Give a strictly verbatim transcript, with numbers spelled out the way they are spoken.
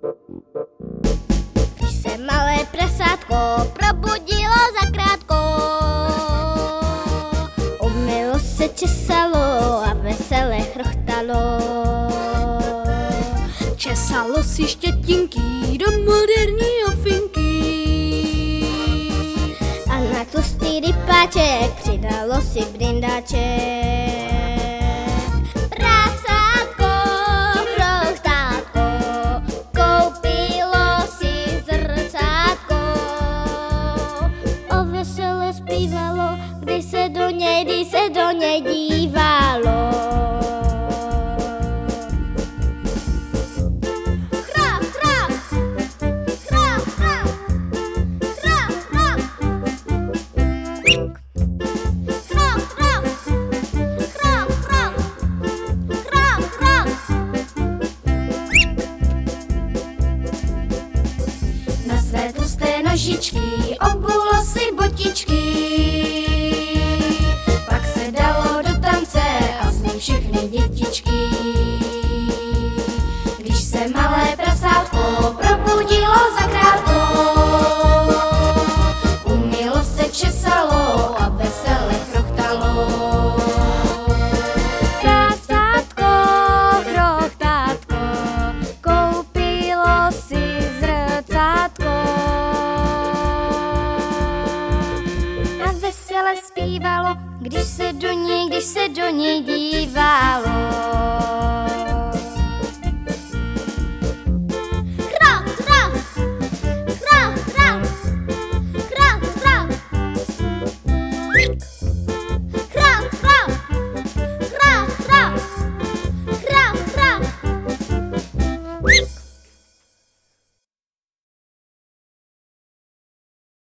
Když se malé prasátko probudilo zakrátko, umylo se, česalo a vesele chrochtalo. Česalo si štětinky do moderní ofinky A na tlustý rypáček přidalo si brindáček. Prasátko, chrochtátko, koupilo si zrcátko. O vesele zpívalo, když se do něj, když se do něj dívalo. Na své tlusté nožičky obulo si botičky, pak se dalo do tance a s ním všechny dětičky. Když se malé prasátko probudilo zakrátko, umylo se, česalo a vesele chrochtalo. Prasátko, chrochtátko, koupilo si zrcátko. A vesele zpívalo, když se do něj, když se do něj dívalo.